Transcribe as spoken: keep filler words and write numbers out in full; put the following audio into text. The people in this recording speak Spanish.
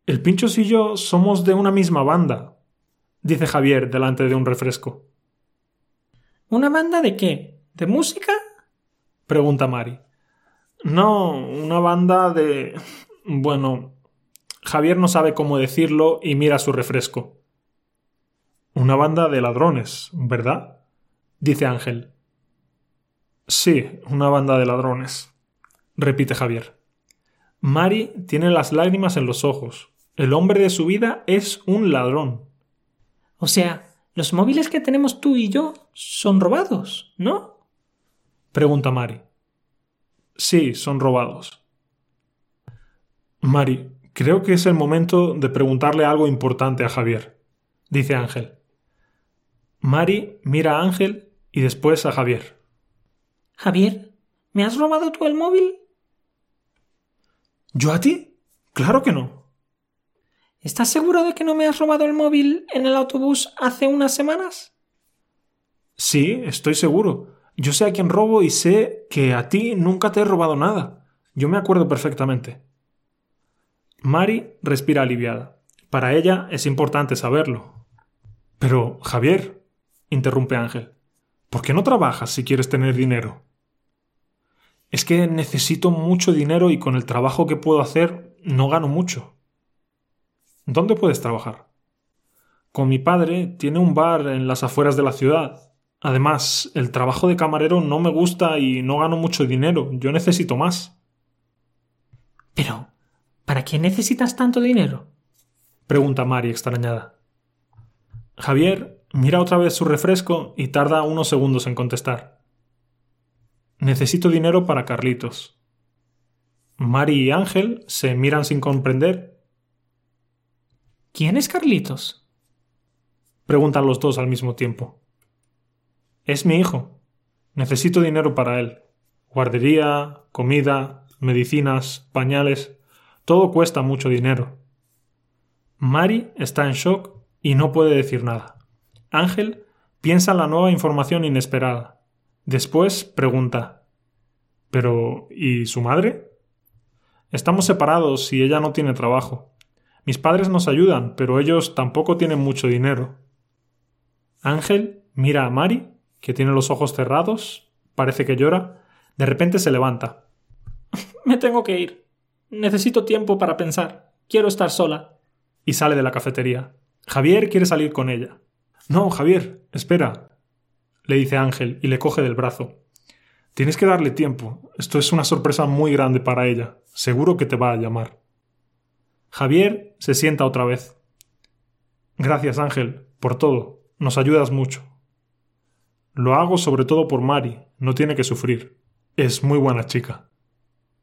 El Pinchos y yo somos de una misma banda, dice Javier delante de un refresco. ¿Una banda de qué? ¿De música? Pregunta Mari. No, una banda de... Bueno, Javier no sabe cómo decirlo y mira su refresco. Una banda de ladrones, ¿verdad? Dice Ángel. Sí, una banda de ladrones, repite Javier. Mari tiene las lágrimas en los ojos. El hombre de su vida es un ladrón. O sea, los móviles que tenemos tú y yo son robados, ¿no? Pregunta Mari. Sí, son robados. Mari, creo que es el momento de preguntarle algo importante a Javier, dice Ángel. Mari mira a Ángel y después a Javier. Javier, ¿me has robado tú el móvil? ¿Yo a ti? Claro que no. ¿Estás seguro de que no me has robado el móvil en el autobús hace unas semanas? Sí, estoy seguro. Yo sé a quién robo y sé que a ti nunca te he robado nada. Yo me acuerdo perfectamente. Mari respira aliviada. Para ella es importante saberlo. Pero, Javier, interrumpe Ángel, ¿por qué no trabajas si quieres tener dinero? Es que necesito mucho dinero y con el trabajo que puedo hacer no gano mucho. ¿Dónde puedes trabajar? Con mi padre tiene un bar en las afueras de la ciudad. Además, el trabajo de camarero no me gusta y no gano mucho dinero. Yo necesito más. Pero, ¿para qué necesitas tanto dinero? Pregunta Mari extrañada. Javier mira otra vez su refresco y tarda unos segundos en contestar. Necesito dinero para Carlitos. Mari y Ángel se miran sin comprender. ¿Quién es Carlitos? Preguntan los dos al mismo tiempo. Es mi hijo. Necesito dinero para él. Guardería, comida, medicinas, pañales. Todo cuesta mucho dinero. Mari está en shock y no puede decir nada. Ángel piensa en la nueva información inesperada. Después pregunta: ¿Pero y su madre? Estamos separados y ella no tiene trabajo. Mis padres nos ayudan, pero ellos tampoco tienen mucho dinero. Ángel mira a Mari, que tiene los ojos cerrados, parece que llora. De repente se levanta. Me tengo que ir. Necesito tiempo para pensar. Quiero estar sola. Y sale de la cafetería. Javier quiere salir con ella. No, Javier, espera, le dice Ángel y le coge del brazo. Tienes que darle tiempo. Esto es una sorpresa muy grande para ella. Seguro que te va a llamar. Javier se sienta otra vez. Gracias, Ángel, por todo. Nos ayudas mucho. Lo hago sobre todo por Mari. No tiene que sufrir. Es muy buena chica.